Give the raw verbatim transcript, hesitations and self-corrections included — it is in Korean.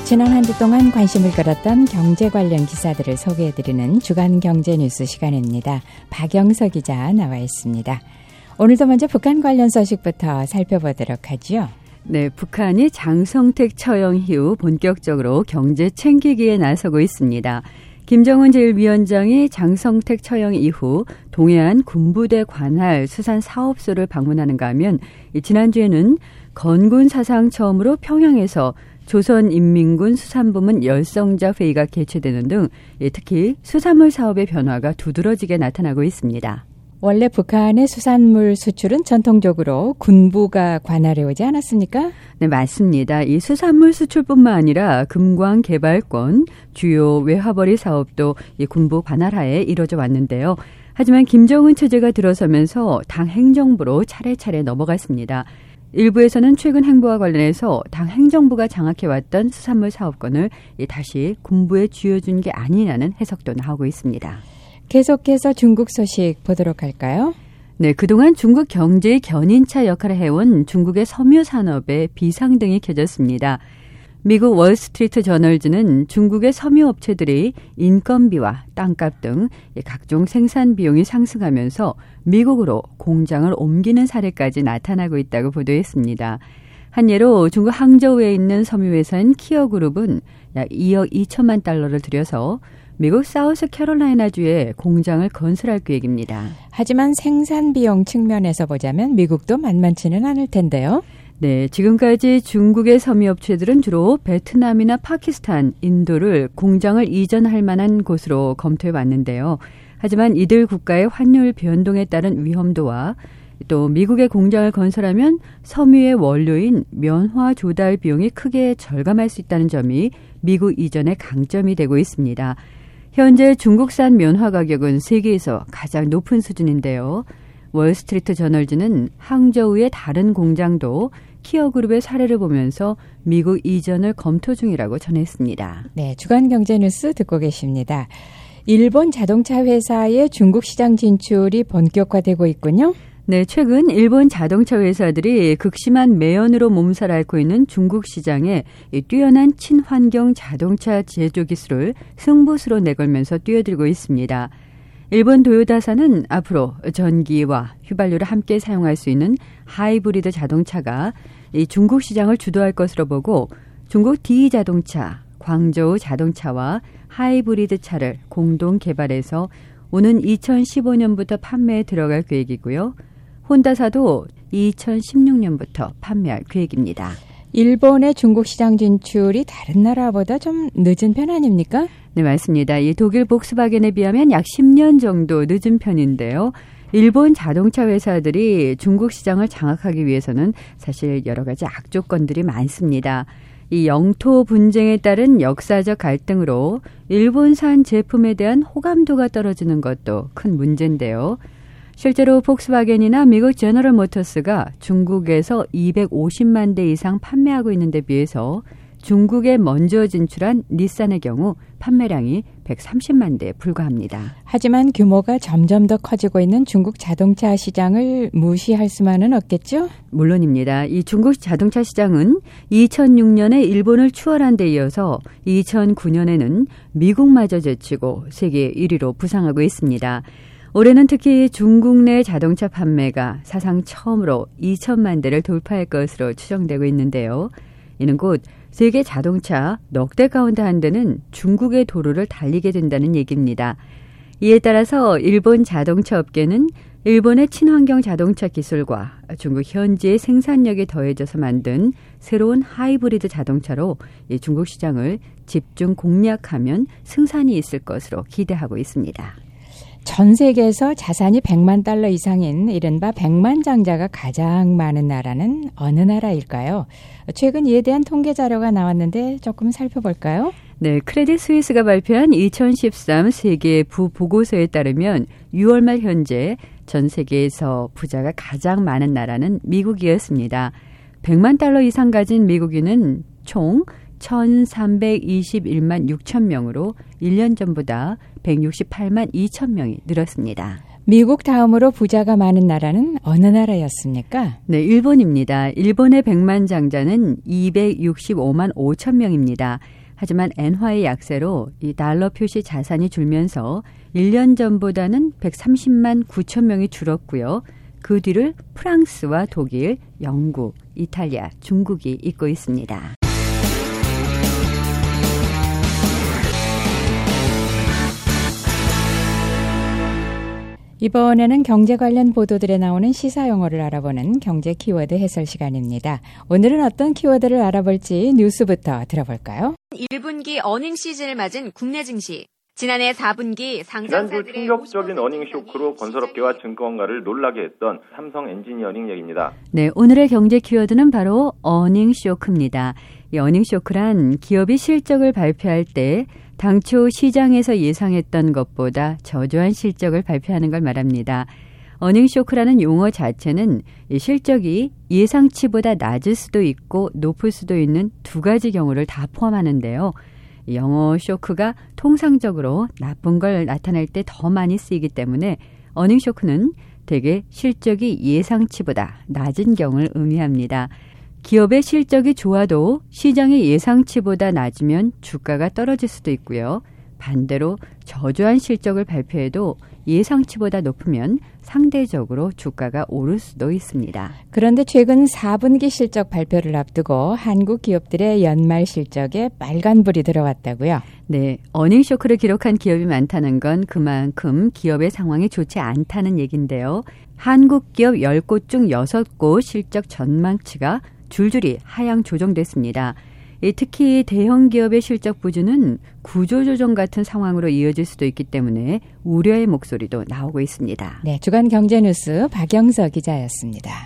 지난 한 주 동안 관심을 끌었던 경제 관련 기사들을 소개해드리는 주간 경제 뉴스 시간입니다. 박영서 기자 나와 있습니다. 오늘도 먼저 북한 관련 소식부터 살펴보도록 하죠. 네, 북한이 장성택 처형 이후 본격적으로 경제 챙기기에 나서고 있습니다. 김정은 제일 위원장이 장성택 처형 이후 동해안 군부대 관할 수산 사업소를 방문하는가 하면 지난주에는 건군 사상 처음으로 평양에서 조선인민군 수산부문 열성자 회의가 개최되는 등 특히 수산물 사업의 변화가 두드러지게 나타나고 있습니다. 원래 북한의 수산물 수출은 전통적으로 군부가 관할해 오지 않았습니까? 네, 맞습니다. 이 수산물 수출뿐만 아니라 금광 개발권, 주요 외화벌이 사업도 이 군부 관할하에 이루어져 왔는데요. 하지만 김정은 체제가 들어서면서 당 행정부로 차례차례 넘어갔습니다. 일부에서는 최근 행보와 관련해서 당 행정부가 장악해왔던 수산물 사업권을 다시 군부에 쥐어준 게 아니냐는 해석도 나오고 있습니다. 계속해서 중국 소식 보도록 할까요? 네, 그동안 중국 경제의 견인차 역할을 해온 중국의 섬유 산업에 비상등이 켜졌습니다. 미국 월스트리트 저널지는 중국의 섬유 업체들이 인건비와 땅값 등 각종 생산 비용이 상승하면서 미국으로 공장을 옮기는 사례까지 나타나고 있다고 보도했습니다. 한 예로 중국 항저우에 있는 섬유회사인 키어그룹은 약 이억 이천만 달러를 들여서 미국 사우스캐롤라이나주에 공장을 건설할 계획입니다. 하지만 생산 비용 측면에서 보자면 미국도 만만치는 않을 텐데요. 네, 지금까지 중국의 섬유업체들은 주로 베트남이나 파키스탄, 인도를 공장을 이전할 만한 곳으로 검토해 왔는데요. 하지만 이들 국가의 환율 변동에 따른 위험도와 또 미국의 공장을 건설하면 섬유의 원료인 면화 조달 비용이 크게 절감할 수 있다는 점이 미국 이전의 강점이 되고 있습니다. 현재 중국산 면화 가격은 세계에서 가장 높은 수준인데요. 월스트리트 저널지는 항저우의 다른 공장도 키어그룹의 사례를 보면서 미국 이전을 검토 중이라고 전했습니다. 네, 주간 경제 뉴스 듣고 계십니다. 일본 자동차 회사의 중국 시장 진출이 본격화되고 있군요. 네, 최근 일본 자동차 회사들이 극심한 매연으로 몸살을 앓고 있는 중국 시장에 뛰어난 친환경 자동차 제조 기술을 승부수로 내걸면서 뛰어들고 있습니다. 일본 도요타사는 앞으로 전기와 휘발유를 함께 사용할 수 있는 하이브리드 자동차가 이 중국 시장을 주도할 것으로 보고 중국 D자동차, 광저우 자동차와 하이브리드 차를 공동 개발해서 오는 이천십오 년부터 판매에 들어갈 계획이고요. 혼다사도 이천십육 년부터 판매할 계획입니다. 일본의 중국 시장 진출이 다른 나라보다 좀 늦은 편 아닙니까? 네, 맞습니다. 이 독일 복스바겐에 비하면 약 십 년 정도 늦은 편인데요. 일본 자동차 회사들이 중국 시장을 장악하기 위해서는 사실 여러 가지 악조건들이 많습니다. 이 영토 분쟁에 따른 역사적 갈등으로 일본산 제품에 대한 호감도가 떨어지는 것도 큰 문제인데요. 실제로 폭스바겐이나 미국 제너럴 모터스가 중국에서 이백오십만 대 이상 판매하고 있는 데 비해서 중국에 먼저 진출한 닛산의 경우 판매량이 백삼십만 대에 불과합니다. 하지만 규모가 점점 더 커지고 있는 중국 자동차 시장을 무시할 수만은 없겠죠? 물론입니다. 이 중국 자동차 시장은 이천육 년에 일본을 추월한 데 이어서 이천구 년에는 미국마저 제치고 세계 일 위로 부상하고 있습니다. 올해는 특히 중국 내 자동차 판매가 사상 처음으로 이천만 대를 돌파할 것으로 추정되고 있는데요. 이는 곧 세계 자동차 넉 대 가운데 한 대는 중국의 도로를 달리게 된다는 얘기입니다. 이에 따라서 일본 자동차 업계는 일본의 친환경 자동차 기술과 중국 현지의 생산력이 더해져서 만든 새로운 하이브리드 자동차로 이 중국 시장을 집중 공략하면 승산이 있을 것으로 기대하고 있습니다. 전 세계에서 자산이 백만 달러 이상인 이른바 백만장자가 가장 많은 나라는 어느 나라일까요? 최근 이에 대한 통계 자료가 나왔는데 조금 살펴볼까요? 네, 크레딧 스위스가 발표한 이천십삼 세계 부보고서에 따르면 유월 말 현재 전 세계에서 부자가 가장 많은 나라는 미국이었습니다. 백만 달러 이상 가진 미국인은 총 천삼백이십일만 육천 명으로 일 년 전보다 백육십팔만 이천 명이 늘었습니다. 미국 다음으로 부자가 많은 나라는 어느 나라였습니까? 네, 일본입니다. 일본의 백만장자는 이백육십오만 오천 명입니다. 하지만 엔화의 약세로 이 달러 표시 자산이 줄면서 일 년 전보다는 백삼십만 구천 명이 줄었고요. 그 뒤를 프랑스와 독일, 영국, 이탈리아, 중국이 잇고 있습니다. 이번에는 경제 관련 보도들에 나오는 시사 용어를 알아보는 경제 키워드 해설 시간입니다. 오늘은 어떤 키워드를 알아볼지 뉴스부터 들어볼까요? 일 분기 어닝 시즌을 맞은 국내 증시. 지난해 사 분기 상장사들의 지난주 충격적인 어닝 쇼크로 건설업계와 증권가를 놀라게 했던 삼성 엔지니어링 얘기입니다. 네, 오늘의 경제 키워드는 바로 어닝 쇼크입니다. 이 어닝 쇼크란 기업이 실적을 발표할 때 당초 시장에서 예상했던 것보다 저조한 실적을 발표하는 걸 말합니다. 어닝 쇼크라는 용어 자체는 이 실적이 예상치보다 낮을 수도 있고 높을 수도 있는 두 가지 경우를 다 포함하는데요. 영어 쇼크가 통상적으로 나쁜 걸 나타낼 때 더 많이 쓰이기 때문에 어닝 쇼크는 대개 실적이 예상치보다 낮은 경우를 의미합니다. 기업의 실적이 좋아도 시장의 예상치보다 낮으면 주가가 떨어질 수도 있고요. 반대로 저조한 실적을 발표해도 예상치보다 높으면 상대적으로 주가가 오를 수도 있습니다. 그런데 최근 사 분기 실적 발표를 앞두고 한국 기업들의 연말 실적에 빨간불이 들어왔다고요? 네, 어닝 쇼크를 기록한 기업이 많다는 건 그만큼 기업의 상황이 좋지 않다는 얘기인데요. 한국 기업 열 곳 중 여섯 곳 실적 전망치가 줄줄이 하향 조정됐습니다. 특히 대형 기업의 실적 부진은 구조조정 같은 상황으로 이어질 수도 있기 때문에 우려의 목소리도 나오고 있습니다. 네, 주간 경제뉴스 박영서 기자였습니다.